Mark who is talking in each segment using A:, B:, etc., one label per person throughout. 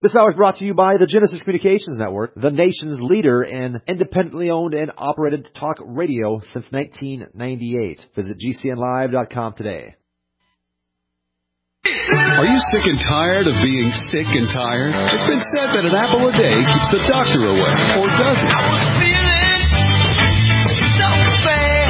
A: This hour is brought to you by the Genesis Communications Network, the nation's leader in independently owned and operated talk radio since 1998. Visit GCNlive.com today.
B: Are you sick and tired of being sick and tired? It's been said that an apple a day keeps the doctor away, or does it? I was feeling so bad.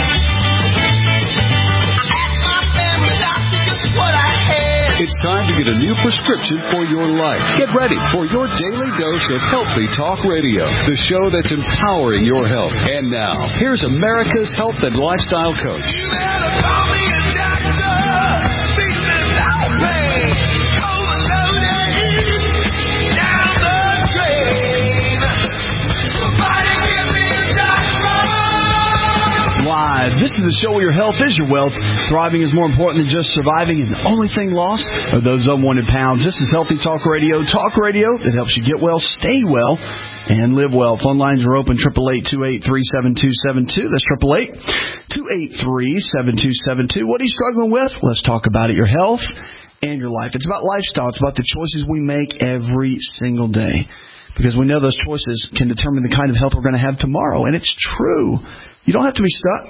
B: I asked my family doctor just what I had. It's time to get a new prescription for your life. Get ready for your daily dose of Healthy Talk Radio, the show that's empowering your health. And now, here's America's health and lifestyle coach. You better call me a doctor.
C: Live. This is the show where your health is your wealth. Thriving is more important than just surviving, and the only thing lost are those unwanted pounds. This is Healthy Talk Radio that helps you get well, stay well, and live well. Phone lines are open, 888-283-7272. That's 888-283-7272. What are you struggling with? Let's talk about it. Your health and your life. It's about lifestyle. It's about the choices we make every single day. Because we know those choices can determine the kind of health we're going to have tomorrow. And it's true. You don't have to be stuck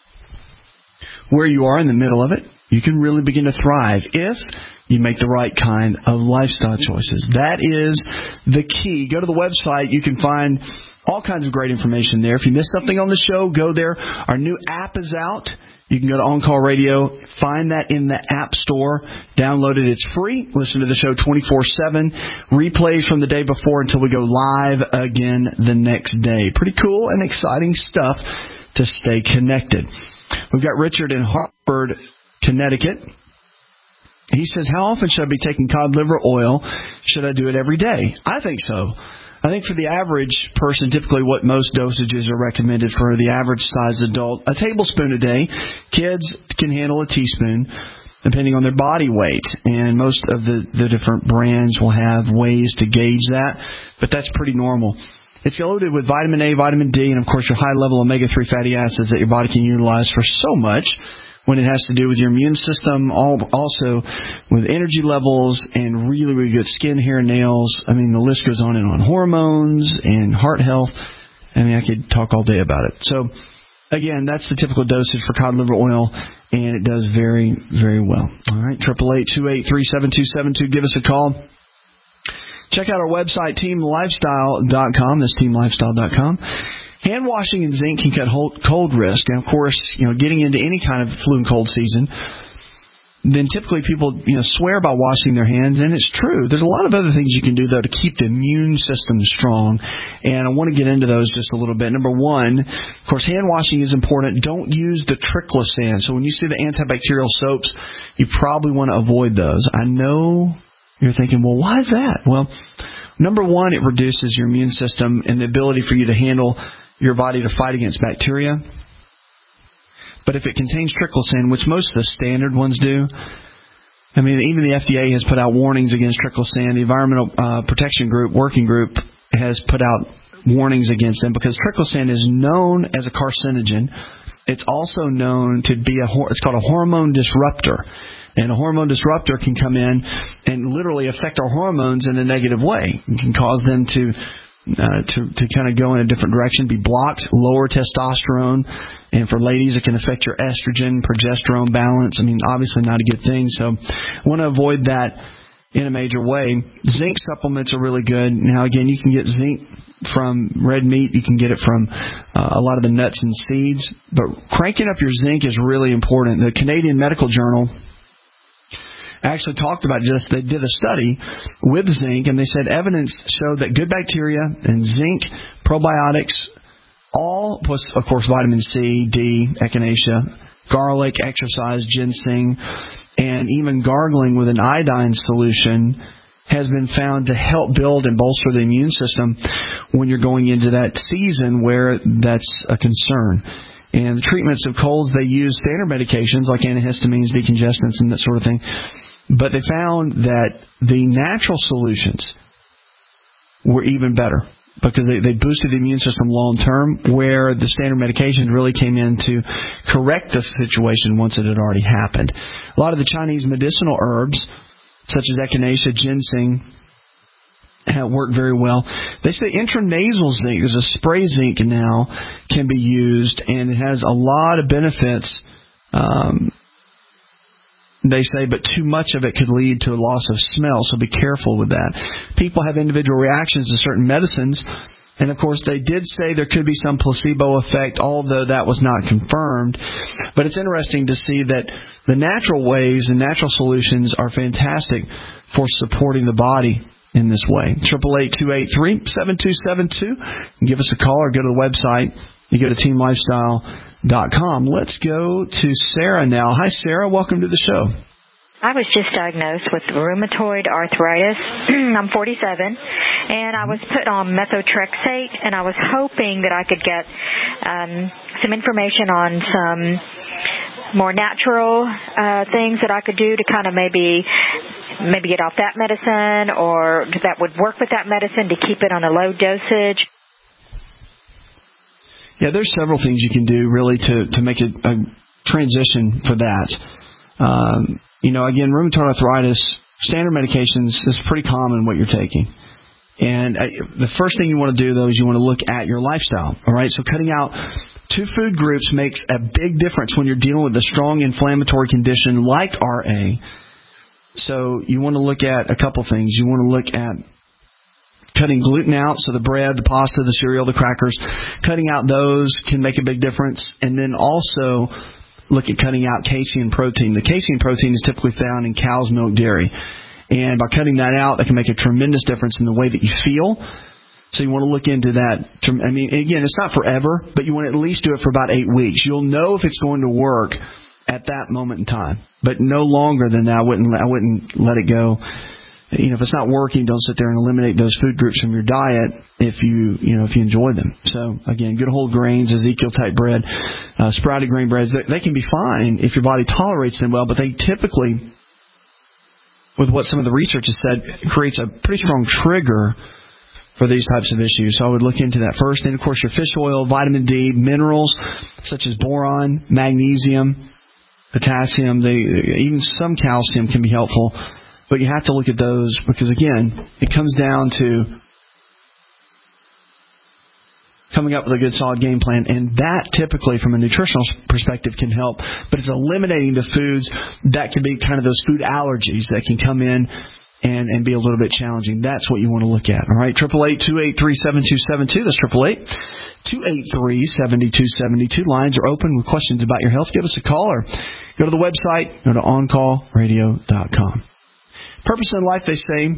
C: where you are in the middle of it. You can really begin to thrive if you make the right kind of lifestyle choices. That is the key. Go to the website. You can find all kinds of great information there. If you missed something on the show, go there. Our new app is out. You can go to On Call Radio, find that in the App Store, download it. It's free. Listen to the show 24/7. Replays from the day before until we go live again the next day. Pretty cool and exciting stuff to stay connected. We've got Richard in Hartford, Connecticut. He says, how often should I be taking cod liver oil? Should I do it every day? I think so. I think for the average person, typically what most dosages are recommended for the average size adult, a tablespoon a day. Kids can handle a teaspoon, depending on their body weight. And most of the different brands will have ways to gauge that, but that's pretty normal. It's loaded with vitamin A, vitamin D, and, of course, your high-level omega-3 fatty acids that your body can utilize for so much when it has to do with your immune system, also with energy levels and really, really good skin, hair, nails. I mean, the list goes on and on. Hormones and heart health. I mean, I could talk all day about it. So, again, that's the typical dosage for cod liver oil, and it does very, very well. All right, 888-283-7272. Give us a call. Check out our website, teamlifestyle.com. That's teamlifestyle.com. Hand washing and zinc can cut cold risk. And, of course, getting into any kind of flu and cold season, then typically people, swear by washing their hands, and it's true. There's a lot of other things you can do, though, to keep the immune system strong, and I want to get into those just a little bit. Number one, of course, hand washing is important. Don't use the triclosan. So when you see the antibacterial soaps, you probably want to avoid those. I know you're thinking, well, why is that? Well, number one, it reduces your immune system and the ability for you to handle your body to fight against bacteria. But if it contains triclosan, which most of the standard ones do, I mean, even the FDA has put out warnings against triclosan. The Environmental Protection Group, Working Group, has put out warnings against them because triclosan is known as a carcinogen. It's also known to be it's called a hormone disruptor. And a hormone disruptor can come in and literally affect our hormones in a negative way. It can cause them to kind of go in a different direction, be blocked, lower testosterone. And for ladies, it can affect your estrogen, progesterone balance. I mean, obviously not a good thing. So I want to avoid that in a major way. Zinc supplements are really good. Now, again, you can get zinc from red meat. You can get it from a lot of the nuts and seeds. But cranking up your zinc is really important. The Canadian Medical Journal actually talked about they did a study with zinc, and they said evidence showed that good bacteria and zinc, probiotics, all, plus, of course, vitamin C, D, echinacea, garlic, exercise, ginseng, and even gargling with an iodine solution has been found to help build and bolster the immune system when you're going into that season where that's a concern. And the treatments of colds, they use standard medications like antihistamines, decongestants, and that sort of thing. But they found that the natural solutions were even better because they boosted the immune system long term, where the standard medication really came in to correct the situation once it had already happened. A lot of the Chinese medicinal herbs, such as echinacea, ginseng, work very well. They say intranasal zinc, there's a spray zinc now, can be used, and it has a lot of benefits. They say, but too much of it could lead to a loss of smell, so be careful with that. People have individual reactions to certain medicines, and of course they did say there could be some placebo effect, although that was not confirmed. But it's interesting to see that the natural ways and natural solutions are fantastic for supporting the body in this way. 888-283-7272. Give us a call or go to the website. You go to teamlifestyle.com. Let's go to Sarah now. Hi, Sarah. Welcome to the show.
D: I was just diagnosed with rheumatoid arthritis. I'm 47, and I was put on methotrexate, and I was hoping that I could get some information on some more natural things that I could do to kind of maybe get off that medicine, or that would work with that medicine to keep it on a low dosage.
C: Yeah, there's several things you can do really to make a transition for that. Again, rheumatoid arthritis, standard medications is pretty common what you're taking. And the first thing you want to do, though, is you want to look at your lifestyle. All right, so cutting out 2 food groups makes a big difference when you're dealing with a strong inflammatory condition like RA. So you want to look at a couple things. You want to look at cutting gluten out, so the bread, the pasta, the cereal, the crackers. Cutting out those can make a big difference. And then also look at cutting out casein protein. The casein protein is typically found in cow's milk dairy. And by cutting that out, that can make a tremendous difference in the way that you feel. So you want to look into that. I mean, again, it's not forever, but you want to at least do it for about 8 weeks. You'll know if it's going to work at that moment in time. But no longer than that, I wouldn't let it go. If it's not working, don't sit there and eliminate those food groups from your diet if you enjoy them. So again, good whole grains, Ezekiel type bread, sprouted grain breads, they can be fine if your body tolerates them well, but they typically, with what some of the research has said, creates a pretty strong trigger for these types of issues. So I would look into that first. And of course your fish oil, vitamin D, minerals such as boron, magnesium, potassium, even some calcium can be helpful. But you have to look at those because, again, it comes down to coming up with a good, solid game plan. And that typically, from a nutritional perspective, can help. But it's eliminating the foods that can be kind of those food allergies that can come in and be a little bit challenging. That's what you want to look at. All right, 888-283-7272. That's 888-283-7272. Lines are open with questions about your health. Give us a call or go to the website. Go to OnCallRadio.com. Purpose in life, they say,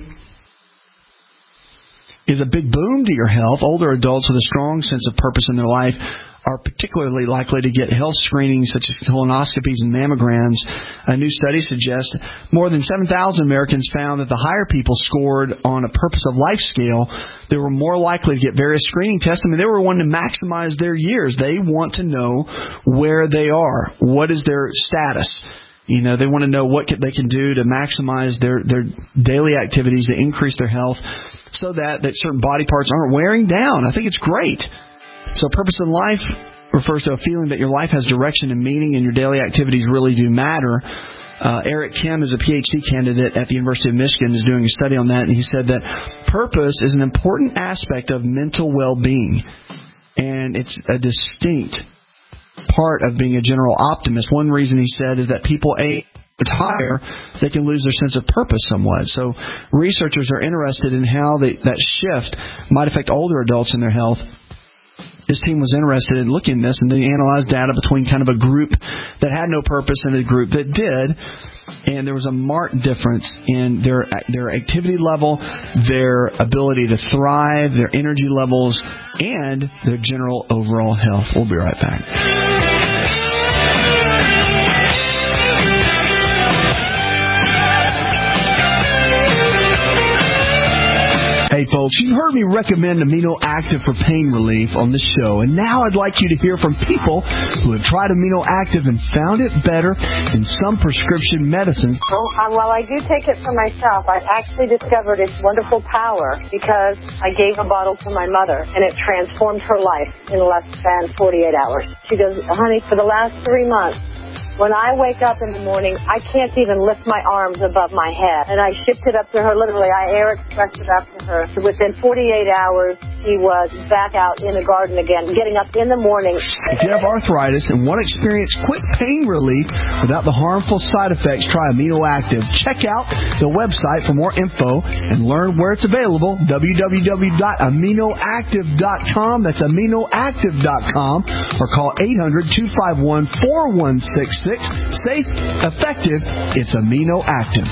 C: is a big boom to your health. Older adults with a strong sense of purpose in their life are particularly likely to get health screenings such as colonoscopies and mammograms. A new study suggests more than 7,000 Americans found that the higher people scored on a purpose of life scale, they were more likely to get various screening tests. I mean, they were wanting to maximize their years. They want to know where they are. What is their status? They want to know what they can do to maximize their daily activities, to increase their health, so that certain body parts aren't wearing down. I think it's great. So purpose in life refers to a feeling that your life has direction and meaning and your daily activities really do matter. Eric Kim is a PhD candidate at the University of Michigan, is doing a study on that, and he said that purpose is an important aspect of mental well-being, and it's a distinct part of being a general optimist. One reason he said is that people retire, they can lose their sense of purpose somewhat. So researchers are interested in how that shift might affect older adults in their health. His team was interested in looking at this, and they analyzed data between kind of a group that had no purpose and a group that did. And there was a marked difference in their activity level, their ability to thrive, their energy levels, and their general overall health. We'll be right back. Hey folks, you've heard me recommend Amino Active for pain relief on this show, and now I'd like you to hear from people who have tried Amino Active and found it better than some prescription medicines.
E: While I do take it for myself, I actually discovered its wonderful power because I gave a bottle to my mother, and it transformed her life in less than 48 hours. She goes, honey, for the last 3 months, When I wake up in the morning, I can't even lift my arms above my head. And I shipped it up to her, literally, I air expressed it up to her. Within 48 hours, she was back out in the garden again, getting up in the morning.
C: If you have arthritis and want to experience quick pain relief without the harmful side effects, try Amino Active. Check out the website for more info and learn where it's available, www.aminoactive.com. That's aminoactive.com, or call 800-251-4166. Safe, effective, it's Amino Active.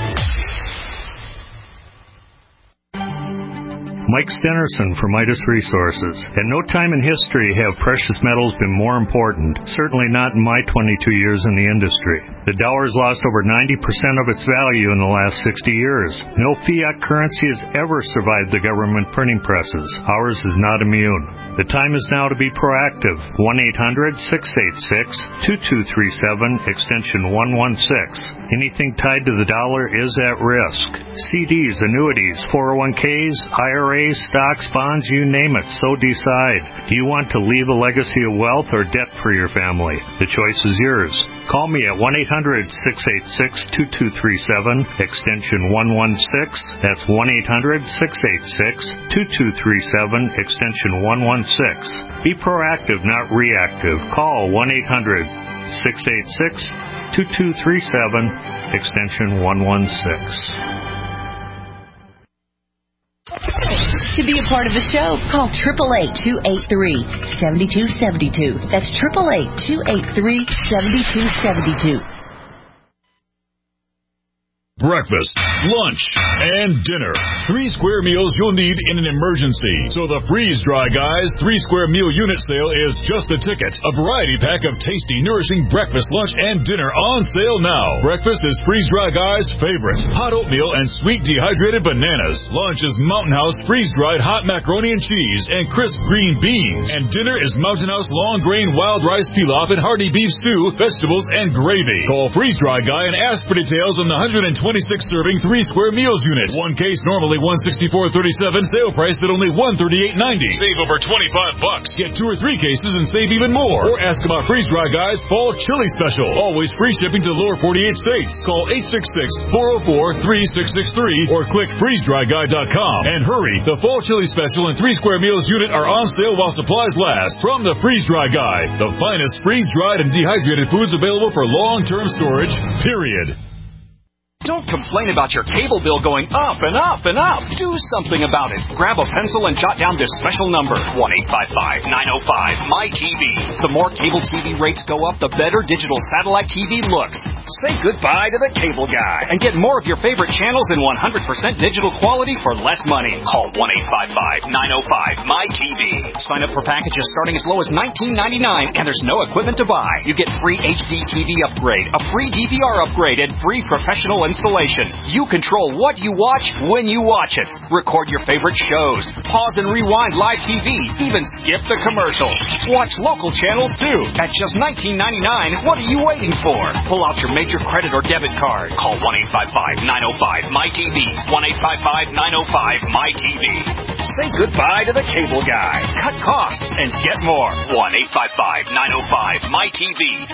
F: Mike Stenerson for Midas Resources. At no time in history have precious metals been more important, certainly not in my 22 years in the industry. The dollar has lost over 90% of its value in the last 60 years. No fiat currency has ever survived the government printing presses. Ours is not immune. The time is now to be proactive. 1-800-686-2237, extension 116. Anything tied to the dollar is at risk. CDs, annuities, 401ks, IRAs, stocks, bonds, you name it, so decide. Do you want to leave a legacy of wealth or debt for your family? The choice is yours. Call me at 1-800-686-2237, extension 116. That's 1-800-686-2237, extension 116. Be proactive, not reactive. Call 1-800-686-2237, extension 116.
G: To be a part of the show, call 888-283-7272. That's 888-283-7272.
H: Breakfast, lunch, and dinner. 3 square meals you'll need in an emergency. So the Freeze Dry Guys 3 square meal unit sale is just a ticket. A variety pack of tasty, nourishing breakfast, lunch, and dinner on sale now. Breakfast is Freeze Dry Guys' favorite. Hot oatmeal and sweet dehydrated bananas. Lunch is Mountain House freeze-dried hot macaroni and cheese and crisp green beans. And dinner is Mountain House long grain wild rice pilaf and hearty beef stew, vegetables, and gravy. Call Freeze Dry Guy and ask for details on the 126-serving 3 square meals unit. One case normally $164.37. Sale price at only $138.90. Save over $25. Get 2 or 3 cases and save even more. Or ask about Freeze Dry Guys Fall Chili Special. Always free shipping to the lower 48 states. Call 866-404-3663 or click freezedryguy.com. And hurry, the Fall Chili Special and 3 square meals unit are on sale while supplies last. From the Freeze Dry Guy, the finest freeze-dried and dehydrated foods available for long-term storage, period.
I: Don't complain about your cable bill going up and up and up. Do something about it. Grab a pencil and jot down this special number, 1-855-905-MY-TV. The more cable TV rates go up, the better digital satellite TV looks. Say goodbye to the cable guy and get more of your favorite channels in 100% digital quality for less money. Call 1-855-905-MY-TV. Sign up for packages starting as low as $19.99, and there's no equipment to buy. You get free HD TV upgrade, a free DVR upgrade, and free professional installation. You control what you watch when you watch it. Record your favorite shows. Pause and rewind live TV. Even skip the commercials. Watch local channels too. At just $19.99, what are you waiting for? Pull out your major credit or debit card. Call 1-855-905-MY-TV. 1-855-905-MY-TV. Say goodbye to the cable guy. Cut costs and get more. 1-855-905-MY-TV.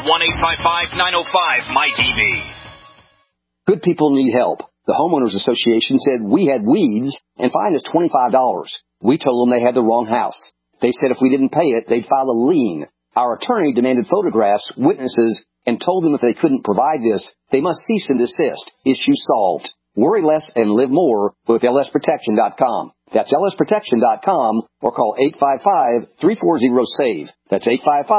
I: 1-855-905-MY-TV.
J: Good people need help. The Homeowners Association said we had weeds and fined us $25. We told them they had the wrong house. They said if we didn't pay it, they'd file a lien. Our attorney demanded photographs, witnesses, and told them if they couldn't provide this, they must cease and desist. Issue solved. Worry less and live more with lsprotection.com. That's lsprotection.com or call 855-340-SAVE. That's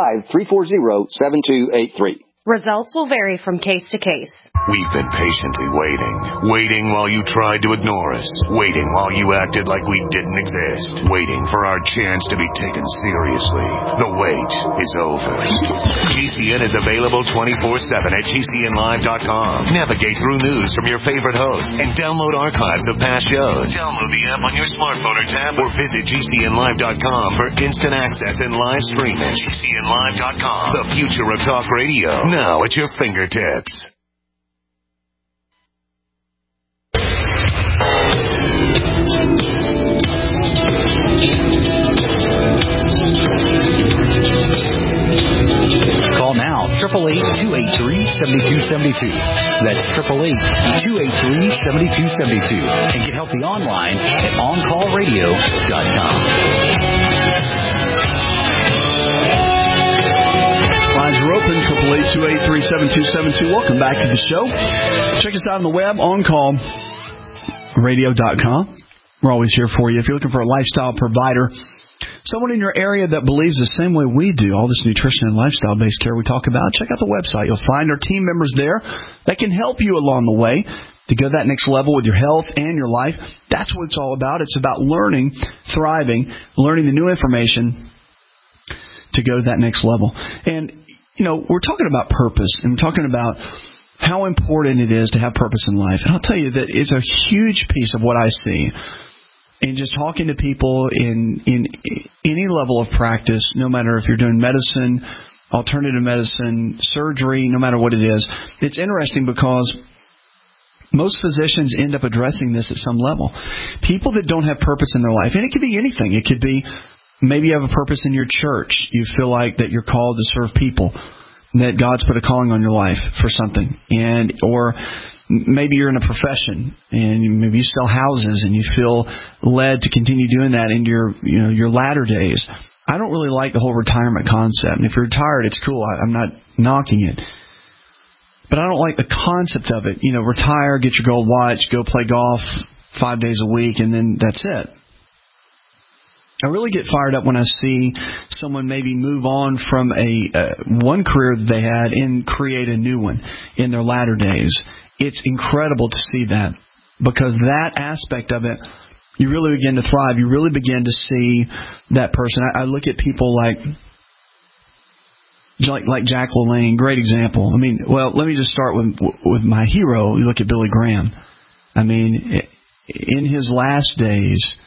J: 855-340-7283.
K: Results will vary from case to case.
L: We've been patiently waiting while you tried to ignore us, waiting while you acted like we didn't exist, waiting for our chance to be taken seriously. The wait is over. GCN is available 24/7 at GCNlive.com. Navigate through news from your favorite hosts and download archives of past shows. Download the app on your smartphone or tab or visit GCNlive.com for instant access and live streaming. GCNlive.com, the future of talk radio. Now at your fingertips.
M: Call now, 888-283-7272.
B: 888-283-7272. That's 888-283-7272. And get healthy online at OnCallRadio.com.
C: Lines are open, 888-283-7272. Welcome back to the show. Check us out on the web, OnCallRadio.com. We're always here for you. If you're looking for a lifestyle provider, someone in your area that believes the same way we do, all this nutrition and lifestyle-based care we talk about, check out the website. You'll find our team members there that can help you along the way to go that next level with your health and your life. That's what it's all about. It's about learning, thriving, learning the new information to go to that next level. And, you know, we're talking about purpose, and we're talking about how important it is to have purpose in life. And I'll tell you that it's a huge piece of what I see. And just talking to people in any level of practice, no matter if you're doing medicine, alternative medicine, surgery, no matter what it is, it's interesting because most physicians end up addressing this at some level. People that don't have purpose in their life, and it could be anything. It could be maybe you have a purpose in your church. You feel like that you're called to serve people, that God's put a calling on your life for something, or maybe you're in a profession and maybe you sell houses and you feel led to continue doing that in your latter days. I don't really like the whole retirement concept. And if you're retired, it's cool. I'm not knocking it. But I don't like the concept of it. You know, retire, get your gold watch, go play golf 5 days a week, and then that's it. I really get fired up when I see someone maybe move on from one career that they had and create a new one in their latter days. It's incredible to see that, because that aspect of it, you really begin to thrive. You really begin to see that person. I look at people like Jack LaLanne, great example. I mean, well, let me just start with my hero. You look at Billy Graham. I mean, in his last days,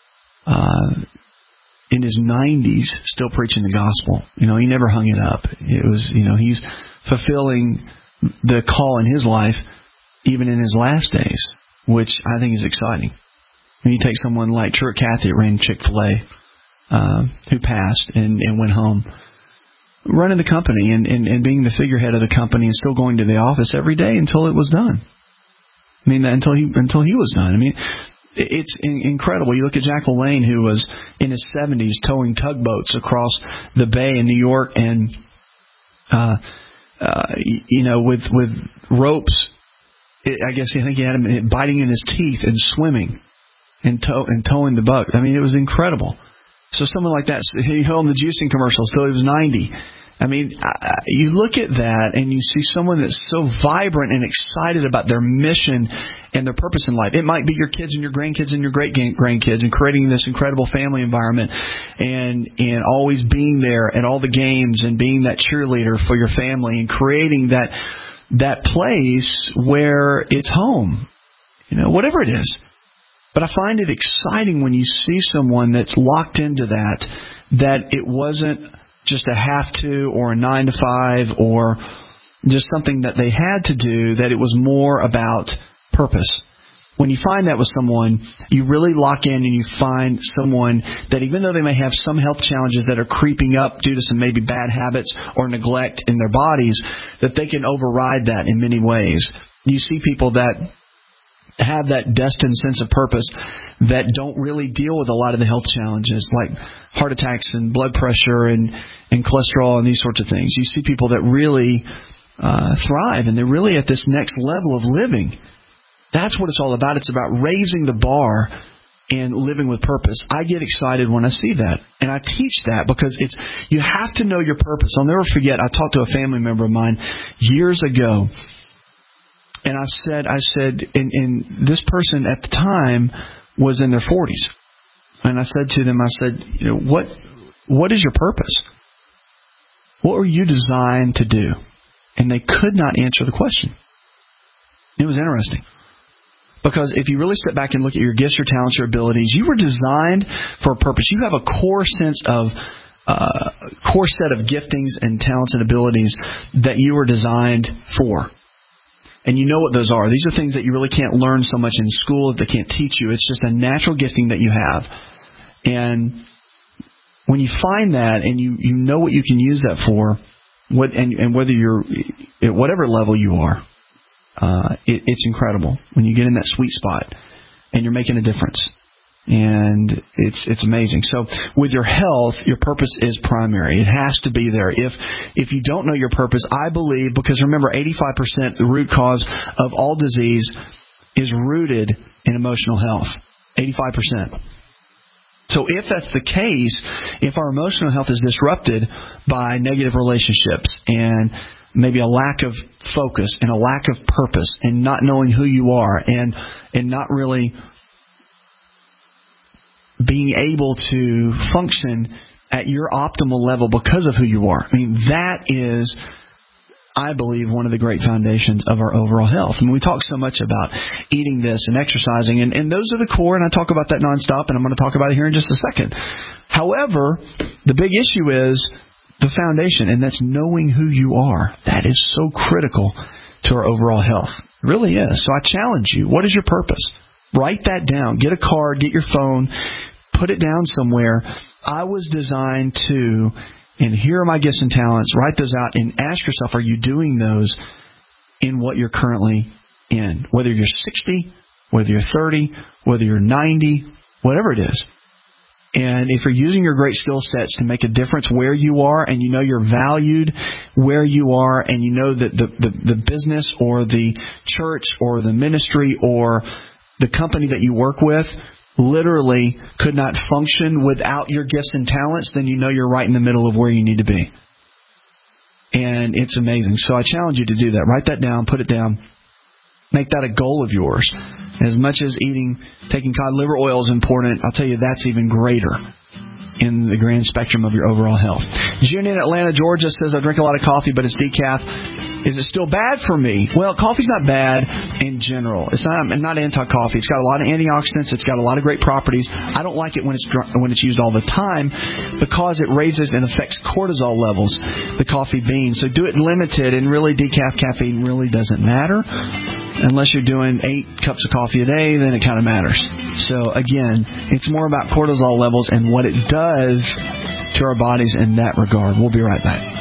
C: in his 90s, still preaching the gospel. You know, he never hung it up. It was, you know, he's fulfilling the call in his life, even in his last days, which I think is exciting. When you take someone like Truett Cathy that ran Chick-fil-A, who passed and went home, running the company and being the figurehead of the company and still going to the office every day until it was done. I mean, until he was done. I mean, it's incredible. You look at Jack LaLanne, who was in his 70s towing tugboats across the bay in New York, and you know, with ropes. I think he had him biting in his teeth and swimming and towing the boat. I mean, it was incredible. So someone like that, he filmed the juicing commercials till he was 90. I mean, you look at that and you see someone that's so vibrant and excited about their mission and their purpose in life. It might be your kids and your grandkids and your great-grandkids, and creating this incredible family environment and always being there at all the games and being that cheerleader for your family and creating that place where it's home, you know, whatever it is. But I find it exciting when you see someone that's locked into that it wasn't just a have to or a 9 to 5 or just something that they had to do, that it was more about purpose. When you find that with someone, you really lock in and you find someone that, even though they may have some health challenges that are creeping up due to some maybe bad habits or neglect in their bodies, that they can override that in many ways. You see people that have that destined sense of purpose that don't really deal with a lot of the health challenges like heart attacks and blood pressure and cholesterol and these sorts of things. You see people that really thrive, and they're really at this next level of living. That's what it's all about. It's about raising the bar and living with purpose. I get excited when I see that, and I teach that because you have to know your purpose. I'll never forget, I talked to a family member of mine years ago, and I said, and this person at the time was in their 40s. And I said to them, you know, what is your purpose? What were you designed to do? And they could not answer the question. It was interesting. Because if you really step back and look at your gifts, your talents, your abilities, you were designed for a purpose. You have a core set of giftings and talents and abilities that you were designed for. And you know what those are. These are things that you really can't learn so much in school, that they can't teach you. It's just a natural gifting that you have. And when you find that and you know what you can use that for, and whether you're at whatever level you are, it's incredible when you get in that sweet spot and you're making a difference. And it's amazing. So with your health, your purpose is primary. It has to be there. If you don't know your purpose, I believe, because remember, 85% the root cause of all disease is rooted in emotional health. 85%. So if that's the case, if our emotional health is disrupted by negative relationships and maybe a lack of focus and a lack of purpose and not knowing who you are and not really being able to function at your optimal level because of who you are. I mean, that is, I believe, one of the great foundations of our overall health. I mean, we talk so much about eating this and exercising, and those are the core, and I talk about that nonstop, and I'm going to talk about it here in just a second. However, the big issue is the foundation, and that's knowing who you are. That is so critical to our overall health. It really is. So I challenge you, what is your purpose? Write that down. Get a card, get your phone, put it down somewhere. I was designed to, and here are my gifts and talents. Write those out and ask yourself, are you doing those in what you're currently in? Whether you're 60, whether you're 30, whether you're 90, whatever it is. And if you're using your great skill sets to make a difference where you are, and you know you're valued where you are, and you know that the business or the church or the ministry or the company that you work with literally could not function without your gifts and talents, then you know you're right in the middle of where you need to be. And it's amazing. So I challenge you to do that. Write that down. Put it down. Make that a goal of yours. As much as taking cod liver oil is important, I'll tell you that's even greater in the grand spectrum of your overall health. June in Atlanta, Georgia says, I drink a lot of coffee, but it's decaf. Is it still bad for me? Well, coffee's not bad in general. I'm not anti-coffee. It's got a lot of antioxidants. It's got a lot of great properties. I don't like it when it's used all the time because it raises and affects cortisol levels, the coffee bean. So do it limited, and really decaf caffeine really doesn't matter. Unless you're doing 8 cups of coffee a day, then it kind of matters. So again, it's more about cortisol levels and what it does to our bodies in that regard. We'll be right back.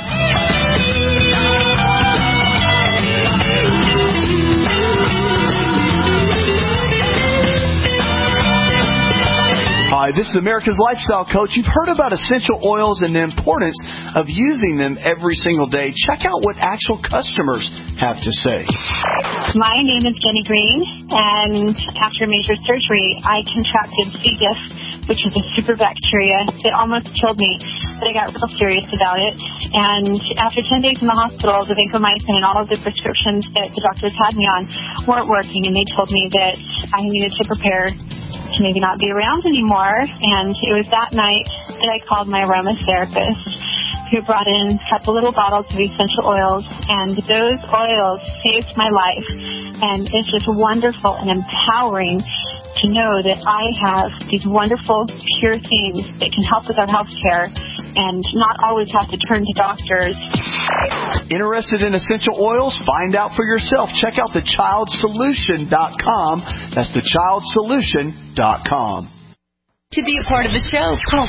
C: Hi, this is America's Lifestyle Coach. You've heard about essential oils and the importance of using them every single day. Check out what actual customers have to say.
M: My name is Jenny Green, and after major surgery, I contracted C. diff, which is a super bacteria. It almost killed me, but I got real serious about it. And after 10 days in the hospital, the vancomycin and all of the prescriptions that the doctors had me on weren't working, and they told me that I needed to prepare to maybe not be around anymore. And it was that night that I called my aromatherapist, who brought in a couple little bottles of essential oils, and those oils saved my life. And it's just wonderful and empowering to know that I have these wonderful, pure things that can help with our health care and not always have to turn to doctors.
C: Interested in essential oils? Find out for yourself. Check out thechildsolution.com. That's thechildsolution.com.
G: To be a part of the show, call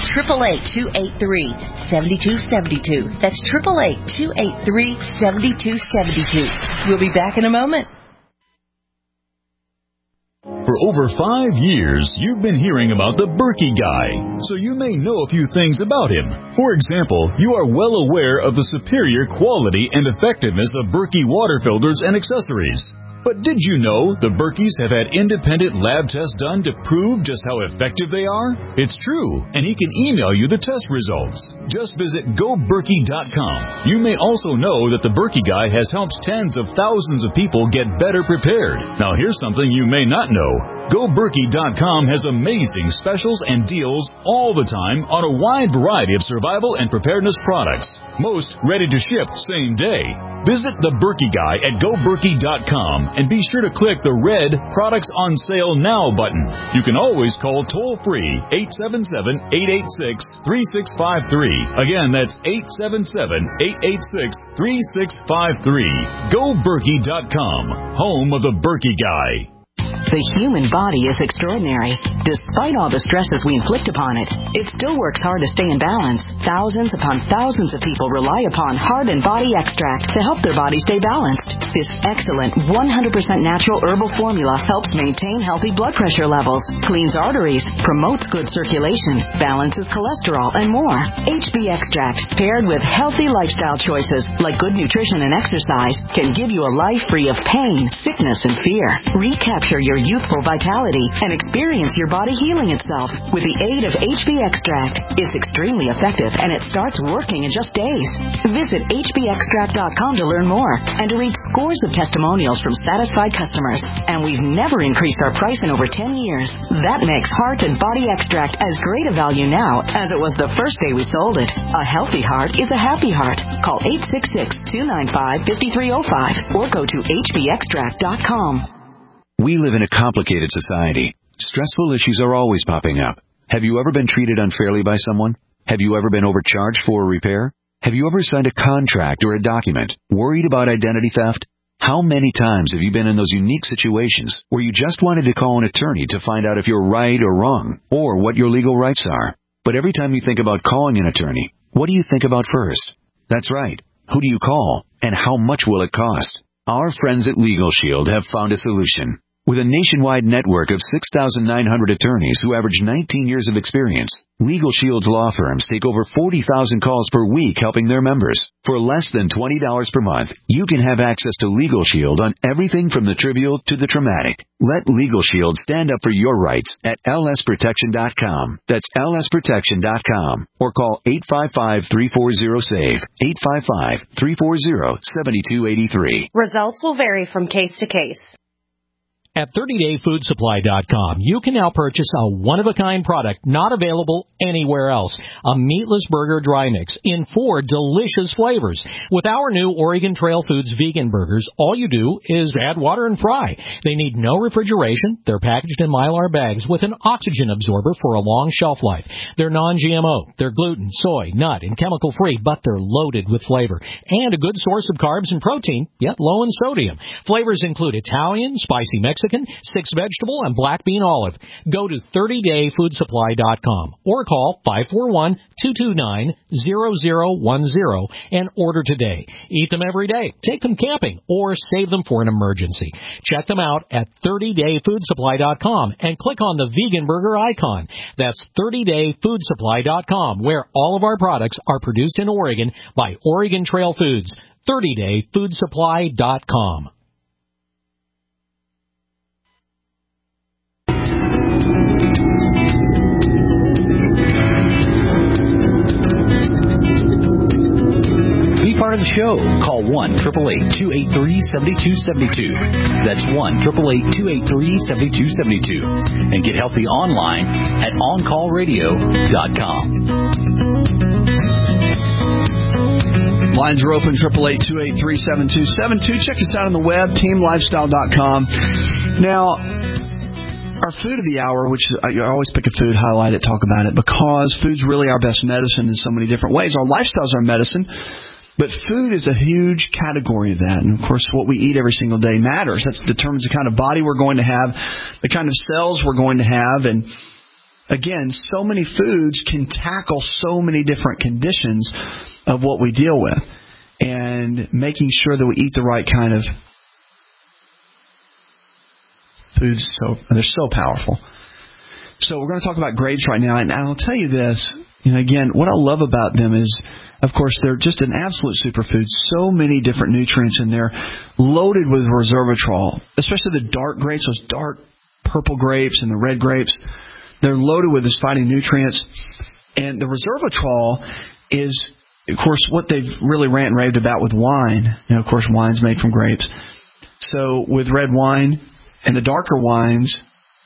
G: 888-283-7272. That's 888-283-7272. We'll be back in a moment.
H: For over 5 years, you've been hearing about the Berkey Guy, so you may know a few things about him. For example, you are well aware of the superior quality and effectiveness of Berkey water filters and accessories. But did you know the Berkeys have had independent lab tests done to prove just how effective they are? It's true, and he can email you the test results. Just visit GoBerkey.com. You may also know that the Berkey Guy has helped tens of thousands of people get better prepared. Now here's something you may not know. GoBerkey.com has amazing specials and deals all the time on a wide variety of survival and preparedness products. Most ready to ship same day. Visit the Berkey Guy at GoBerkey.com and be sure to click the red Products on Sale Now button. You can always call toll-free 877-886-3653. Again, that's 877-886-3653. GoBerkey.com, home of the Berkey Guy.
N: The human body is extraordinary. Despite all the stresses we inflict upon it, it still works hard to stay in balance. Thousands upon thousands of people rely upon Heart and Body Extract to help their body stay balanced. This excellent 100% natural herbal formula helps maintain healthy blood pressure levels, cleans arteries, promotes good circulation, balances cholesterol, and more. HB Extract, paired with healthy lifestyle choices like good nutrition and exercise, can give you a life free of pain, sickness, and fear. Recapture your youthful vitality and experience your body healing itself with the aid of HB Extract. It's extremely effective and it starts working in just days. Visit hbextract.com to learn more and to read scores of testimonials from satisfied customers. And we've never increased our price in over 10 years. That makes Heart and Body Extract as great a value now as it was the first day we sold it. A healthy heart is a happy heart. Call 866-295-5305 or go to hbextract.com.
O: We live in a complicated society. Stressful issues are always popping up. Have you ever been treated unfairly by someone? Have you ever been overcharged for a repair? Have you ever signed a contract or a document worried about identity theft? How many times have you been in those unique situations where you just wanted to call an attorney to find out if you're right or wrong, or what your legal rights are? But every time you think about calling an attorney, what do you think about first? That's right. Who do you call, and how much will it cost? Our friends at Legal Shield have found a solution. With a nationwide network of 6,900 attorneys who average 19 years of experience, Legal Shield's law firms take over 40,000 calls per week helping their members. For less than $20 per month, you can have access to Legal Shield on everything from the trivial to the traumatic. Let Legal Shield stand up for your rights at lsprotection.com. That's lsprotection.com. Or call 855-340-SAVE, 855-340-7283.
K: Results will vary from case to case.
P: At 30dayfoodsupply.com, you can now purchase a one-of-a-kind product not available anywhere else, a meatless burger dry mix in 4 delicious flavors. With our new Oregon Trail Foods vegan burgers, all you do is add water and fry. They need no refrigeration. They're packaged in Mylar bags with an oxygen absorber for a long shelf life. They're non-GMO. They're gluten, soy, nut, and chemical-free, but they're loaded with flavor and a good source of carbs and protein, yet low in sodium. Flavors include Italian, spicy Mexican, 6-vegetable, and black bean olive. Go to 30dayfoodsupply.com or call 541-229-0010 and order today. Eat them every day, take them camping, or save them for an emergency. Check them out at 30dayfoodsupply.com and click on the vegan burger icon. That's 30dayfoodsupply.com, where all of our products are produced in Oregon by Oregon Trail Foods. 30dayfoodsupply.com.
Q: Part of the show. Call 1-888-283-7272. That's 1-888-283-7272. And get healthy online at OnCallRadio.com.
C: Lines are open, 888-283-7272. Check us out on the web, teamlifestyle.com. Now, our food of the hour, which I always pick a food, highlight it, talk about it, because food's really our best medicine in so many different ways. Our lifestyles are medicine. But food is a huge category of that. And, of course, what we eat every single day matters. That determines the kind of body we're going to have, the kind of cells we're going to have. And, again, so many foods can tackle so many different conditions of what we deal with. And making sure that we eat the right kind of foods, they're so powerful. So we're going to talk about grapes right now. And I'll tell you this, again, what I love about them is, of course, they're just an absolute superfood. So many different nutrients in there, loaded with resveratrol, especially the dark grapes, those dark purple grapes and the red grapes. They're loaded with these fighting nutrients. And the resveratrol is, of course, what they've really rant and raved about with wine. Of course, wine's made from grapes. So with red wine and the darker wines,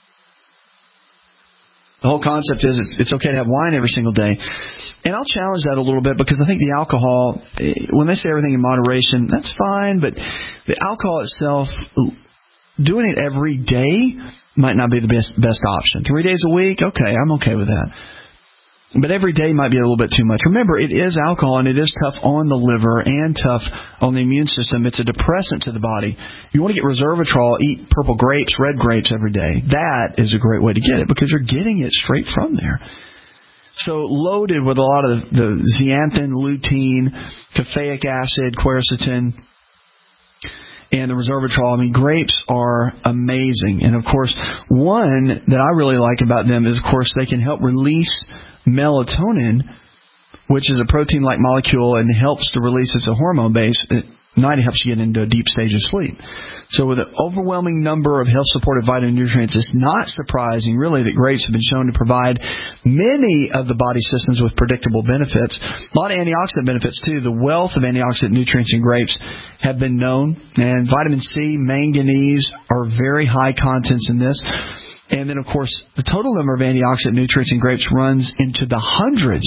C: the whole concept is it's okay to have wine every single day. And I'll challenge that a little bit because I think the alcohol, when they say everything in moderation, that's fine. But the alcohol itself, doing it every day might not be the best option. 3 days a week, okay, I'm okay with that. But every day might be a little bit too much. Remember, it is alcohol, and it is tough on the liver and tough on the immune system. It's a depressant to the body. If you want to get resveratrol, eat purple grapes, red grapes every day. That is a great way to get it because you're getting it straight from there. So loaded with a lot of the zeaxanthin, lutein, caffeic acid, quercetin, and the resveratrol. I mean, grapes are amazing. And, of course, one that I really like about them is, of course, they can help release melatonin, which is a protein-like molecule and helps to release. It's a hormone base. At night, it helps you get into a deep stage of sleep. So with an overwhelming number of health-supportive vitamin nutrients, it's not surprising, really, that grapes have been shown to provide many of the body systems with predictable benefits. A lot of antioxidant benefits, too. The wealth of antioxidant nutrients in grapes have been known. And vitamin C, manganese are very high contents in this. And then, of course, the total number of antioxidant nutrients in grapes runs into the hundreds.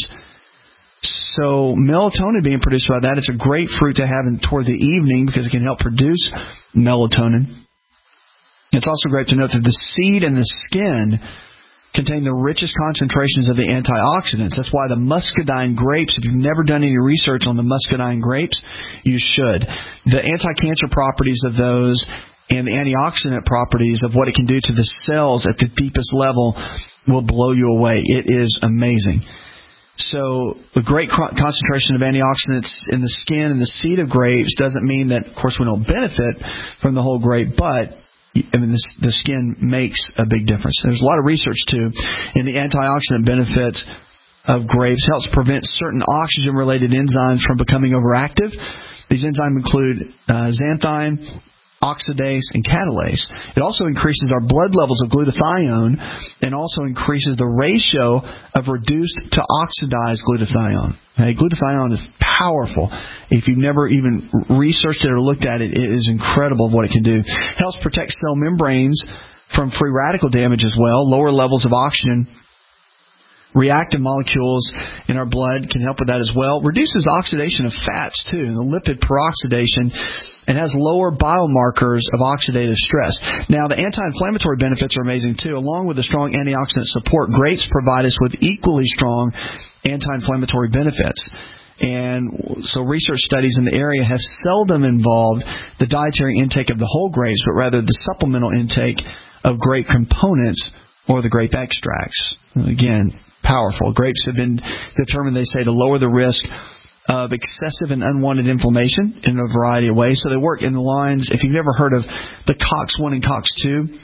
C: So melatonin being produced by that, it's a great fruit to have toward the evening because it can help produce melatonin. It's also great to note that the seed and the skin contain the richest concentrations of the antioxidants. That's why the muscadine grapes, if you've never done any research on the muscadine grapes, you should. The anti-cancer properties of those and the antioxidant properties of what it can do to the cells at the deepest level will blow you away. It is amazing. So a great concentration of antioxidants in the skin and the seed of grapes doesn't mean that, of course, we don't benefit from the whole grape, but the skin makes a big difference. There's a lot of research, too, in the antioxidant benefits of grapes. Helps prevent certain oxygen-related enzymes from becoming overactive. These enzymes include xanthine, oxidase, and catalase. It also increases our blood levels of glutathione and also increases the ratio of reduced to oxidized glutathione. Okay, glutathione is powerful. If you've never even researched it or looked at it, it is incredible what it can do. It helps protect cell membranes from free radical damage as well. Lower levels of oxygen reactive molecules in our blood can help with that as well. Reduces oxidation of fats, too, the lipid peroxidation, and has lower biomarkers of oxidative stress. Now, the anti-inflammatory benefits are amazing, too. Along with the strong antioxidant support, grapes provide us with equally strong anti-inflammatory benefits. And so research studies in the area have seldom involved the dietary intake of the whole grapes, but rather the supplemental intake of grape components or the grape extracts. Again, powerful. Grapes have been determined, they say, to lower the risk of excessive and unwanted inflammation in a variety of ways. So they work in the lines, if you've never heard of the COX-1 and COX-2,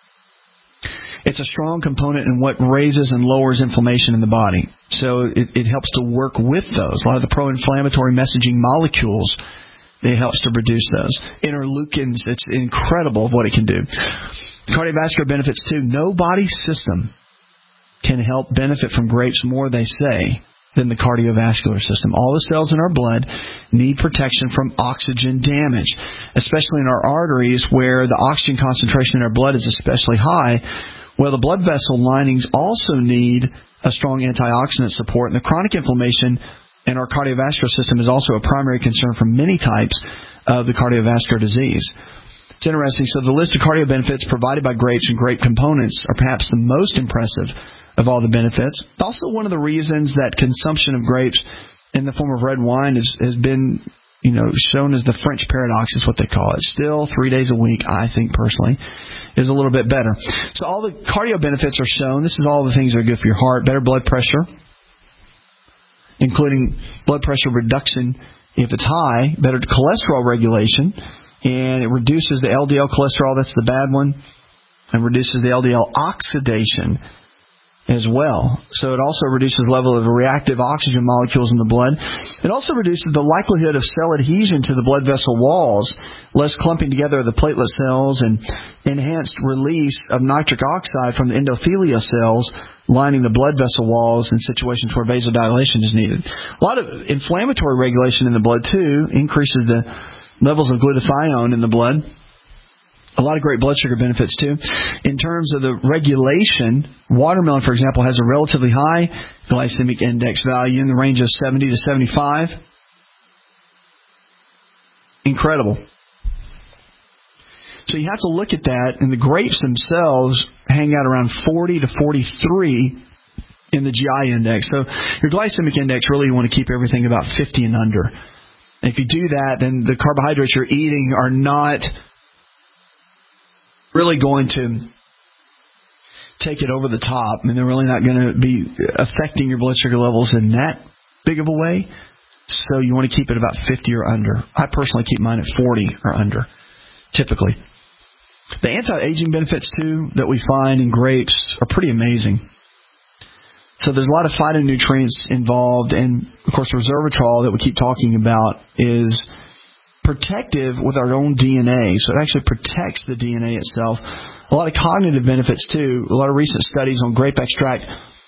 C: it's a strong component in what raises and lowers inflammation in the body. So it helps to work with those. A lot of the pro-inflammatory messaging molecules, it helps to reduce those. Interleukins, it's incredible what it can do. Cardiovascular benefits, too. No body system can help benefit from grapes more, they say, than the cardiovascular system. All the cells in our blood need protection from oxygen damage, especially in our arteries where the oxygen concentration in our blood is especially high. Well, the blood vessel linings also need a strong antioxidant support, and the chronic inflammation in our cardiovascular system is also a primary concern for many types of the cardiovascular disease. It's interesting. So the list of cardio benefits provided by grapes and grape components are perhaps the most impressive of all the benefits. Also, one of the reasons that consumption of grapes in the form of red wine has been, shown as the French paradox is what they call it. Still, 3 days a week, I think personally, is a little bit better. So all the cardio benefits are shown. This is all the things that are good for your heart. Better blood pressure, including blood pressure reduction if it's high. Better cholesterol regulation. And it reduces the LDL cholesterol, that's the bad one, and reduces the LDL oxidation as well. So it also reduces the level of reactive oxygen molecules in the blood. It also reduces the likelihood of cell adhesion to the blood vessel walls, less clumping together of the platelet cells, and enhanced release of nitric oxide from the endothelial cells lining the blood vessel walls in situations where vasodilation is needed. A lot of inflammatory regulation in the blood, too, increases the levels of glutathione in the blood. A lot of great blood sugar benefits, too. In terms of the regulation, watermelon, for example, has a relatively high glycemic index value in the range of 70 to 75. Incredible. So you have to look at that, and the grapes themselves hang out around 40 to 43 in the GI index. So your glycemic index, really you want to keep everything about 50 and under. And if you do that, then the carbohydrates you're eating are not really going to take it over the top. I mean, they're really not going to be affecting your blood sugar levels in that big of a way. So you want to keep it about 50 or under. I personally keep mine at 40 or under, typically. The anti-aging benefits, too, that we find in grapes are pretty amazing. So there's a lot of phytonutrients involved, and, of course, resveratrol that we keep talking about is protective with our own DNA. So it actually protects the DNA itself. A lot of cognitive benefits, too. A lot of recent studies on grape extract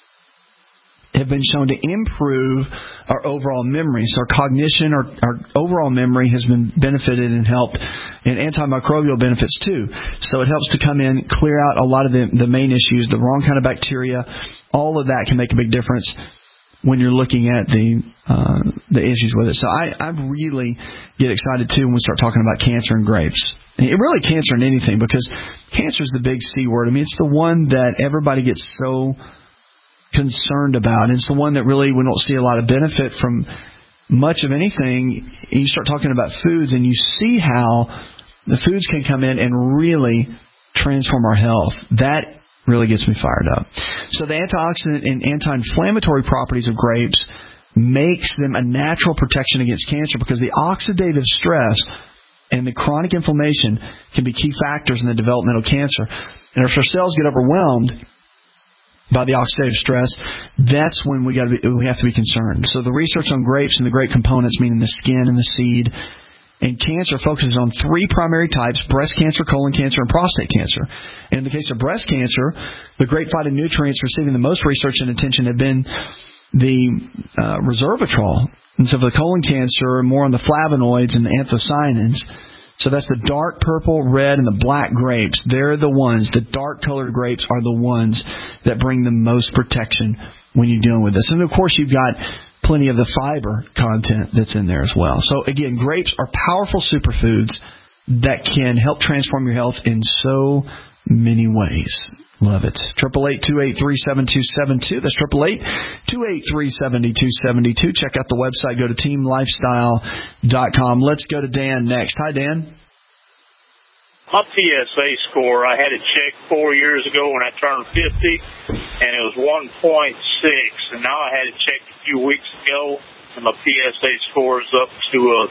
C: have been shown to improve our overall memory. So our cognition, our overall memory has been benefited and helped, and antimicrobial benefits too. So it helps to come in, clear out a lot of the main issues, the wrong kind of bacteria. All of that can make a big difference when you're looking at the issues with it. So I really get excited too when we start talking about cancer and grapes. And really cancer and anything, because cancer is the big C word. I mean, it's the one that everybody gets so concerned about. It's the one that really we don't see a lot of benefit from much of anything. You start talking about foods and you see how the foods can come in and really transform our health. That really gets me fired up. So the antioxidant and anti-inflammatory properties of grapes makes them a natural protection against cancer, because the oxidative stress and the chronic inflammation can be key factors in the development of cancer. And if our cells get overwhelmed by the oxidative stress, that's when we have to be concerned. So the research on grapes and the grape components, meaning the skin and the seed, and cancer focuses on three primary types: breast cancer, colon cancer, and prostate cancer. And in the case of breast cancer, the grape phytonutrients receiving the most research and attention have been the resveratrol. And so for the colon cancer, more on the flavonoids and the anthocyanins. So that's the dark purple, red, and the black grapes. They're the ones, the dark-colored grapes are the ones that bring the most protection when you're dealing with this. And, of course, you've got plenty of the fiber content that's in there as well. So, again, grapes are powerful superfoods that can help transform your health in so many ways. Love it. 888-283-7272. That's 888-283-7272. Check out the website. Go to teamlifestyle.com. Let's go to Dan next. Hi, Dan.
R: My PSA score, I had it checked 4 years ago when I turned 50, and it was 1.6. And now I had it checked a few weeks ago, and my PSA score is up to a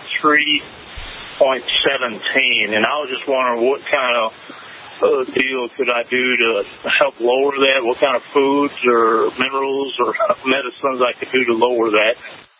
R: 3.17. And I was just wondering what kind of deal could I do to help lower that? What kind of foods or minerals or medicines I could do to lower that?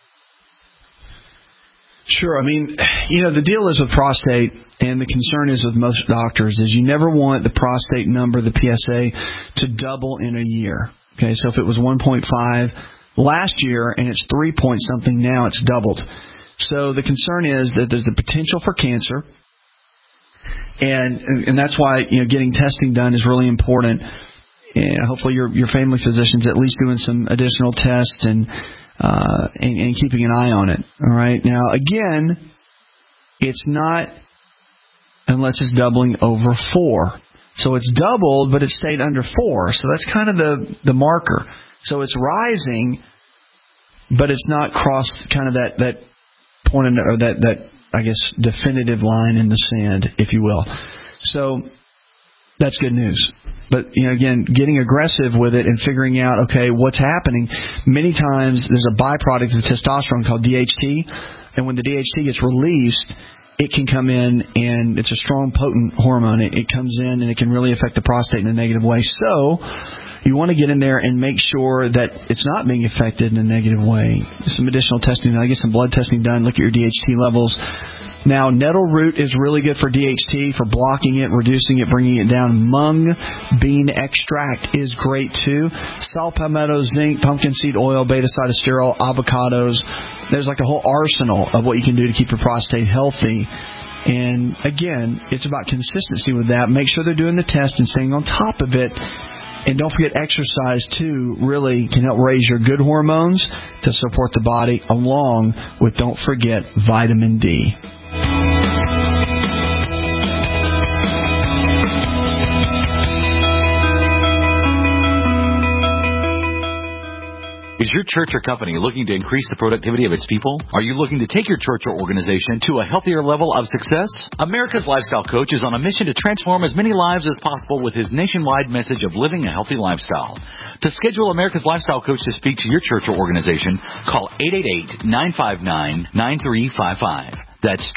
C: Sure. I mean, the deal is with prostate, and the concern is with most doctors, is you never want the prostate number, the PSA, to double in a year. Okay, so if it was 1.5 last year and it's 3 point something now, it's doubled. So the concern is that there's the potential for cancer. And that's why getting testing done is really important. And hopefully your family physician's at least doing some additional tests and keeping an eye on it. All right. Now again, it's not unless it's doubling over 4. So it's doubled, but it stayed under 4. So that's kind of the marker. So it's rising, but it's not crossed kind of that point or that I guess, definitive line in the sand, if you will. So that's good news. But, again, getting aggressive with it and figuring out, okay, what's happening. Many times there's a byproduct of testosterone called DHT, and when the DHT gets released, it can come in, and it's a strong, potent hormone. It comes in, and it can really affect the prostate in a negative way. So you want to get in there and make sure that it's not being affected in a negative way. Some additional testing. I get some blood testing done. Look at your DHT levels. Now, nettle root is really good for DHT, for blocking it, reducing it, bringing it down. Mung bean extract is great, too. Saw palmetto, zinc, pumpkin seed oil, beta-sitosterol, avocados. There's like a whole arsenal of what you can do to keep your prostate healthy. And, again, it's about consistency with that. Make sure they're doing the test and staying on top of it. And don't forget, exercise, too, really can help raise your good hormones to support the body, along with, don't forget, vitamin D.
Q: Is your church or company looking to increase the productivity of its people? Are you looking to take your church or organization to a healthier level of success? America's Lifestyle Coach is on a mission to transform as many lives as possible with his nationwide message of living a healthy lifestyle. To schedule America's Lifestyle Coach to speak to your church or organization, call 888-959-9355. That's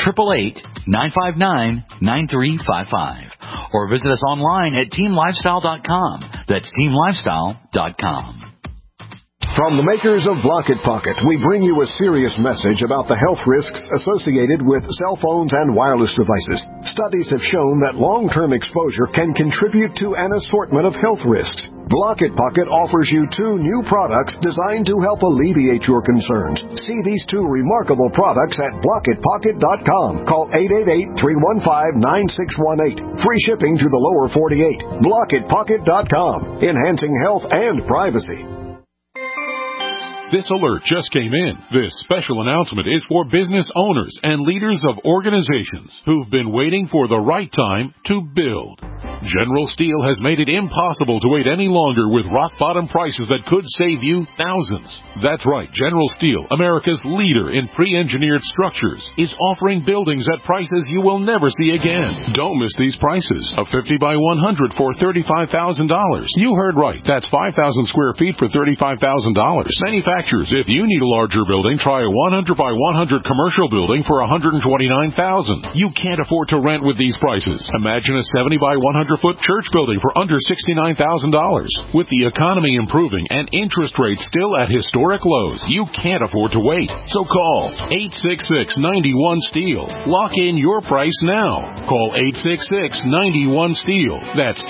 Q: 888-959-9355. Or visit us online at teamlifestyle.com. That's teamlifestyle.com.
S: From the makers of Block It Pocket, we bring you a serious message about the health risks associated with cell phones and wireless devices. Studies have shown that long-term exposure can contribute to an assortment of health risks. Block It Pocket offers you 2 new products designed to help alleviate your concerns. See these 2 remarkable products at blockitpocket.com. Call 888-315-9618. Free shipping to the lower 48. Blockitpocket.com. Enhancing health and privacy.
T: This alert just came in. This special announcement is for business owners and leaders of organizations who've been waiting for the right time to build. General Steel has made it impossible to wait any longer with rock-bottom prices that could save you thousands. That's right, General Steel, America's leader in pre-engineered structures, is offering buildings at prices you will never see again. Don't miss these prices. A 50 by 100 for $35,000. You heard right. That's 5,000 square feet for $35,000. Manufacturers, if you need a larger building, try a 100 by 100 commercial building for $129,000. You can't afford to rent with these prices. Imagine a 70 by 100-foot church building for under $69,000. With the economy improving and interest rates still at historic lows, you can't afford to wait. So call 866-91-STEEL. Lock in your price now. Call 866-91-STEEL. That's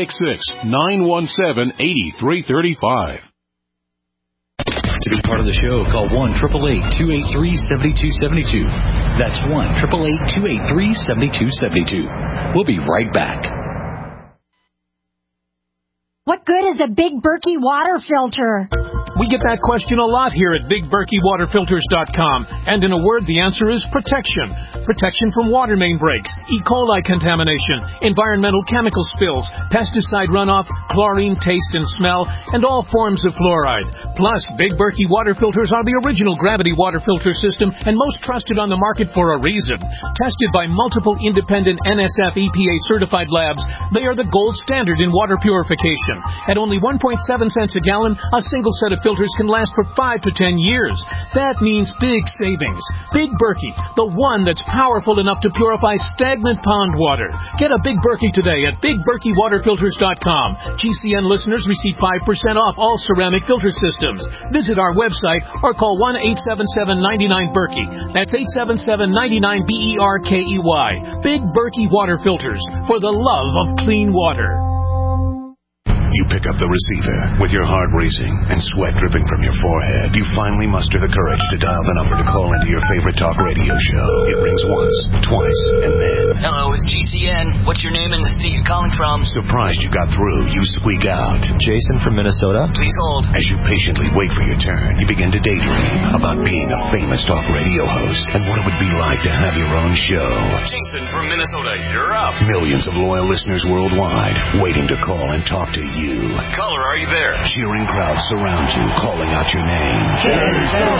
T: 866-917-8335.
Q: To be part of the show, call 1-888-283-7272. That's 1-888-283-7272. We'll be right back.
U: What good is a Big Berkey water filter?
P: We get that question a lot here at BigBerkeyWaterFilters.com. And in a word, the answer is protection. Protection from water main breaks, E. coli contamination, environmental chemical spills, pesticide runoff, chlorine taste and smell, and all forms of fluoride. Plus, Big Berkey water filters are the original gravity water filter system and most trusted on the market for a reason. Tested by multiple independent NSF EPA certified labs, they are the gold standard in water purification. At only 1.7 cents a gallon, a single set of filters can last for 5 to 10 years. That means big savings. Big Berkey, the one that's powerful enough to purify stagnant pond water. Get a Big Berkey today at BigBerkeyWaterFilters.com. GCN listeners receive 5% off all ceramic filter systems. Visit our website or call 1-877-99-BERKEY. That's 877-99-BERKEY. Big Berkey Water Filters, for the love of clean water.
L: You pick up the receiver with your heart racing and sweat dripping from your forehead. You finally muster the courage to dial the number to call into your favorite talk radio show. It rings once, twice, and then...
V: Hello, it's GCN. What's your name and the state you're calling from?
L: Surprised you got through, you squeak out.
W: Jason from Minnesota.
V: Please hold.
L: As you patiently wait for your turn, you begin to daydream about being a famous talk radio host and what it would be like to have your own show.
V: Jason from Minnesota, you're up.
L: Millions of loyal listeners worldwide waiting to call and talk to you.
V: Caller, are you there?
L: Cheering crowds surround you, calling out your name.
V: Jason!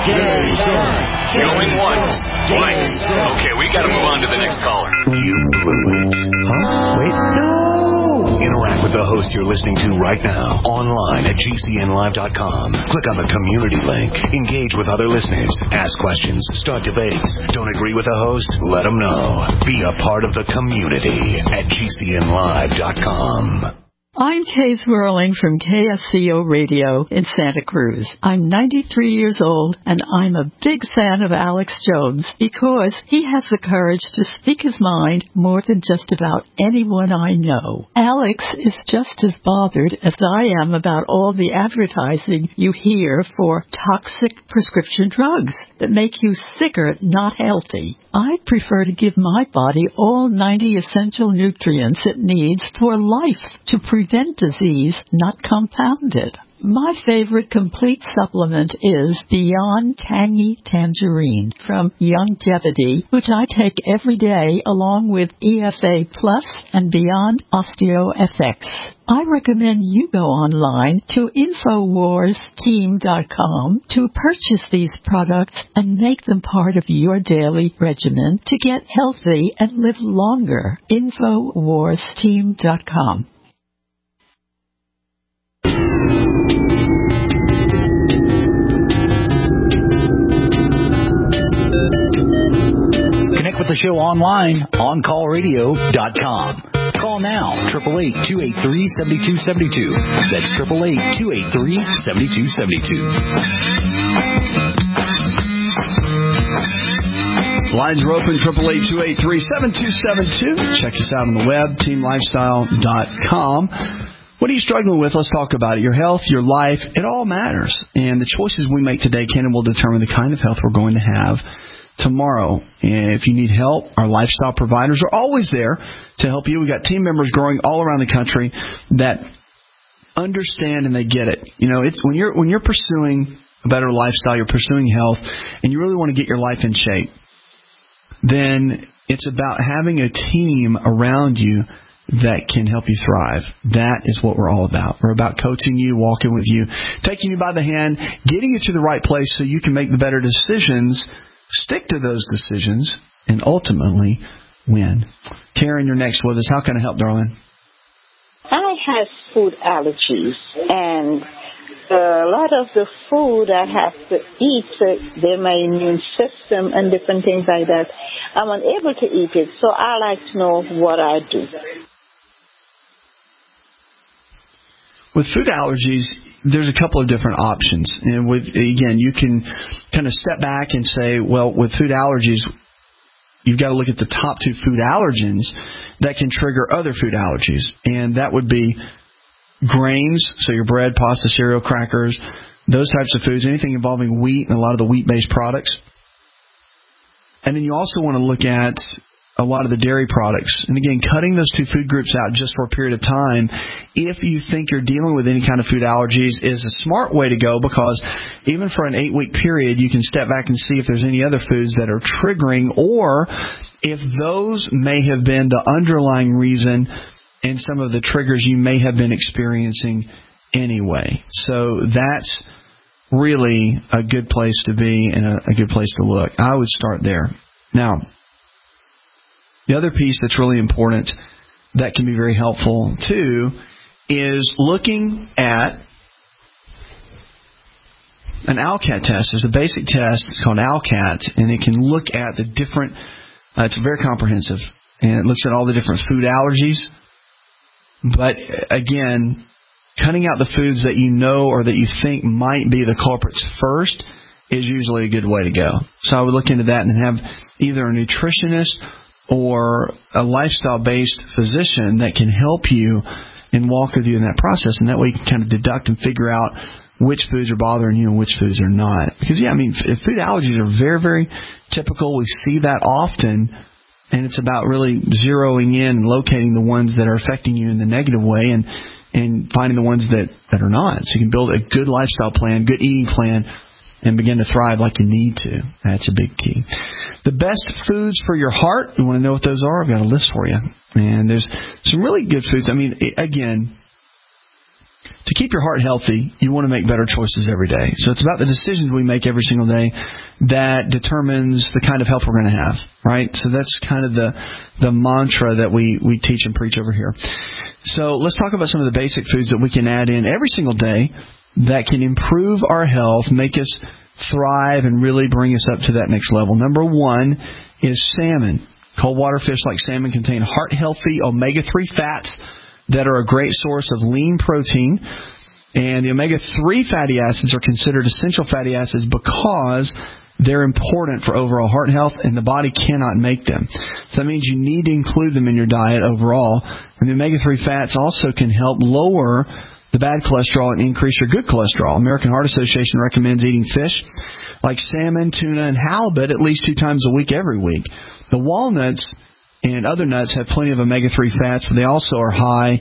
V: Going once, twice. Okay, we gotta move on to the next caller.
L: You blew it.
W: Huh? Wait, no!
L: Interact with the host you're listening to right now, online at GCNlive.com. Click on the community link. Engage with other listeners. Ask questions. Start debates. Don't agree with the host? Let them know. Be a part of the community at GCNlive.com.
X: I'm Kay Swirling from KSCO Radio in Santa Cruz. I'm 93 years old, and I'm a big fan of Alex Jones because he has the courage to speak his mind more than just about anyone I know. Alex is just as bothered as I am about all the advertising you hear for toxic prescription drugs that make you sicker, not healthy. I prefer to give my body all 90 essential nutrients it needs for life to prevent disease, not compound it. My favorite complete supplement is Beyond Tangy Tangerine from Youngevity, which I take every day along with EFA Plus and Beyond OsteoFX. I recommend you go online to InfoWarsTeam.com to purchase these products and make them part of your daily regimen to get healthy and live longer. InfoWarsTeam.com.
A: Connect with the show online, OnCallRadio.com. Call now, 888-283-7272. That's 888-283-7272.
C: Lines are open, 888-283-7272. Check us out on the web, teamlifestyle.com. What are you struggling with? Let's talk about it. Your health, your life, it all matters. And the choices we make today can and will determine the kind of health we're going to have tomorrow. If you need help, our lifestyle providers are always there to help you. We've got team members growing all around the country that understand and they get it. You know, it's when you're pursuing a better lifestyle, you're pursuing health, and you really want to get your life in shape, then it's about having a team around you that can help you thrive. That is what we're all about. We're about coaching you, walking with you, taking you by the hand, getting you to the right place so you can make the better decisions, stick to those decisions, and ultimately win. Karen, you're next with us. How can I help, darling?
D: I have food allergies, and a lot of the food I have to eat, they're my immune system and different things like that. I'm unable to eat it, so I like to know what I do.
C: With food allergies, there's a couple of different options. And again, you can kind of step back and say, well, with food allergies, you've got to look at the top two food allergens that can trigger other food allergies. And that would be grains, so your bread, pasta, cereal, crackers, those types of foods, anything involving wheat and a lot of the wheat-based products. And then you also want to look at a lot of the dairy products. And again, cutting those two food groups out just for a period of time, if you think you're dealing with any kind of food allergies, is a smart way to go, because even for an 8-week period, you can step back and see if there's any other foods that are triggering, or if those may have been the underlying reason and some of the triggers you may have been experiencing anyway. So that's really a good place to be and a good place to look. I would start there. Now, the other piece that's really important that can be very helpful too is looking at an ALCAT test. There's a basic test. It's called ALCAT, and it can look at the different, it's very comprehensive, and it looks at all the different food allergies. But again, cutting out the foods that you know or that you think might be the culprits first is usually a good way to go. So I would look into that and have either a nutritionist or a lifestyle-based physician that can help you and walk with you in that process. And that way you can kind of deduct and figure out which foods are bothering you and which foods are not. Because, yeah, I mean, food allergies are very, very typical. We see that often. And it's about really zeroing in and locating the ones that are affecting you in the negative way and finding the ones that are not. So you can build a good lifestyle plan, good eating plan, and begin to thrive like you need to. That's a big key. The best foods for your heart, you want to know what those are? I've got a list for you. And there's some really good foods. I mean, again, to keep your heart healthy, you want to make better choices every day. So it's about the decisions we make every single day that determines the kind of health we're going to have, right? So that's kind of the mantra that we teach and preach over here. So let's talk about some of the basic foods that we can add in every single day that can improve our health, make us thrive, and really bring us up to that next level. Number one is salmon. Cold water fish like salmon contain heart-healthy omega-3 fats that are a great source of lean protein. And the omega-3 fatty acids are considered essential fatty acids because they're important for overall heart health, and the body cannot make them. So that means you need to include them in your diet overall. And the omega-3 fats also can help lower the bad cholesterol and increase your good cholesterol. American Heart Association recommends eating fish like salmon, tuna, and halibut at least 2 times a week every week. The walnuts and other nuts have plenty of omega-3 fats, but they also are high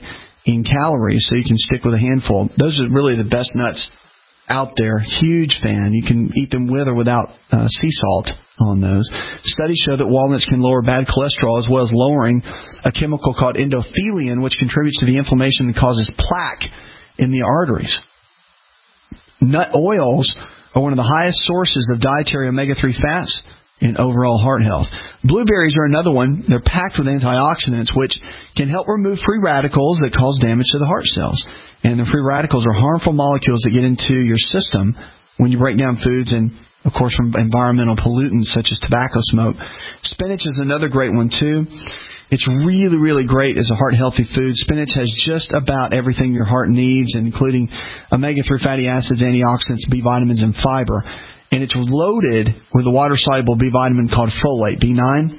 C: in calories, so you can stick with a handful. Those are really the best nuts out there. Huge fan. You can eat them with or without sea salt on those. Studies show that walnuts can lower bad cholesterol as well as lowering a chemical called endothelin, which contributes to the inflammation that causes plaque in the arteries. Nut oils are one of the highest sources of dietary omega-3 fats in overall heart health. Blueberries are another one. They're packed with antioxidants, which can help remove free radicals that cause damage to the heart cells. And the free radicals are harmful molecules that get into your system when you break down foods and, of course, from environmental pollutants such as tobacco smoke. Spinach is another great one, too. It's really, really great as a heart-healthy food. Spinach has just about everything your heart needs, including omega-3 fatty acids, antioxidants, B vitamins, and fiber. And it's loaded with a water-soluble B vitamin called folate, B9,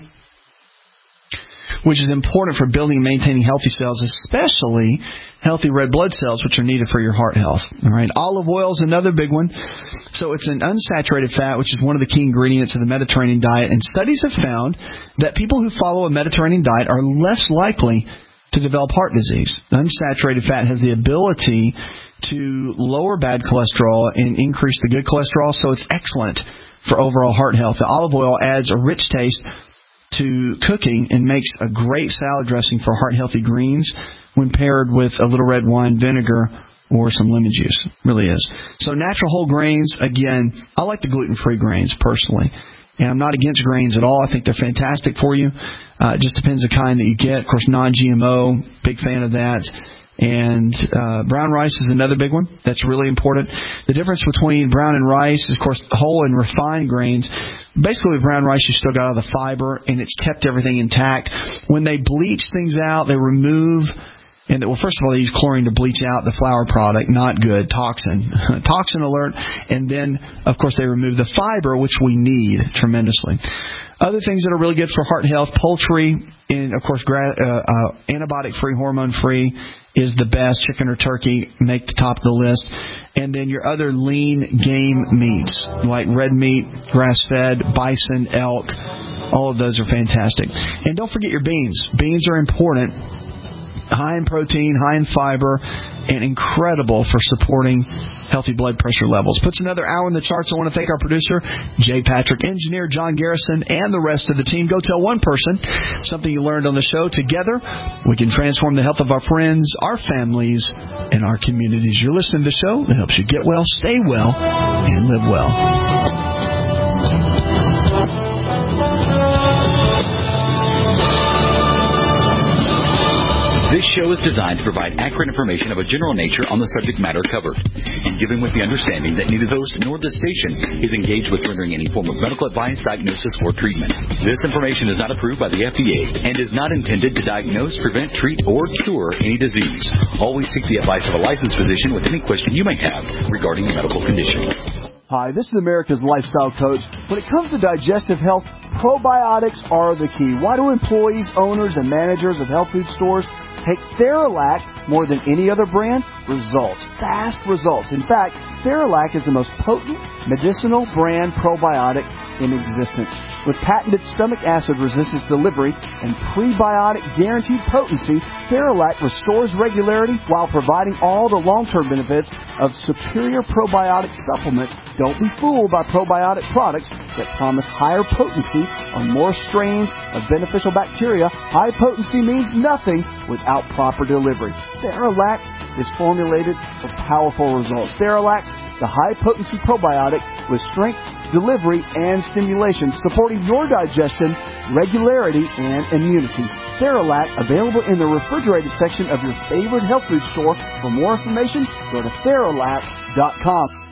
C: which is important for building and maintaining healthy cells, especially healthy red blood cells, which are needed for your heart health. All right, olive oil is another big one. So it's an unsaturated fat, which is one of the key ingredients of the Mediterranean diet. And studies have found that people who follow a Mediterranean diet are less likely to develop heart disease. Unsaturated fat has the ability to lower bad cholesterol and increase the good cholesterol, so it's excellent for overall heart health. The olive oil adds a rich taste to cooking and makes a great salad dressing for heart-healthy greens when paired with a little red wine vinegar or some lemon juice. It really is. So natural whole grains, again, I like the gluten-free grains personally. And I'm not against grains at all. I think they're fantastic for you. It just depends the kind that you get. Of course, non-GMO, big fan of that. And brown rice is another big one that's really important. The difference between brown and rice is, of course, whole and refined grains. Basically, with brown rice, you still got all the fiber, and it's kept everything intact. When they bleach things out, they remove... well, first of all, they use chlorine to bleach out the flour product. Not good. Toxin. Toxin alert. And then, of course, they remove the fiber, which we need tremendously. Other things that are really good for heart health, poultry, and, of course, antibiotic-free, hormone-free is the best. Chicken or turkey make the top of the list. And then your other lean game meats, like red meat, grass-fed, bison, elk, all of those are fantastic. And don't forget your beans. Beans are important. High in protein, high in fiber, and incredible for supporting healthy blood pressure levels. Puts another hour in the charts. I want to thank our producer, Jay Patrick, engineer John Garrison, and the rest of the team. Go tell one person something you learned on the show. Together, we can transform the health of our friends, our families, and our communities. You're listening to the show that helps you get well, stay well, and live well.
Q: This show is designed to provide accurate information of a general nature on the subject matter covered, given with the understanding that neither the host nor the station is engaged with rendering any form of medical advice, diagnosis, or treatment. This information is not approved by the FDA and is not intended to diagnose, prevent, treat, or cure any disease. Always seek the advice of a licensed physician with any question you may have regarding a medical condition.
C: Hi, this is America's Lifestyle Coach. When it comes to digestive health, probiotics are the key. Why do employees, owners, and managers of health food stores take Theralac more than any other brand? Results. Fast results. In fact, Theralac is the most potent medicinal brand probiotic in existence. With patented stomach acid resistance delivery and prebiotic guaranteed potency, Theralac restores regularity while providing all the long-term benefits of superior probiotic supplements. Don't be fooled by probiotic products that promise higher potency on more strains of beneficial bacteria. High potency means nothing without proper delivery. Theralac is formulated for powerful results. Theralac, the high-potency probiotic with strength, delivery, and stimulation, supporting your digestion, regularity, and immunity. Theralac, available in the refrigerated section of your favorite health food store. For more information, go to Theralac.com.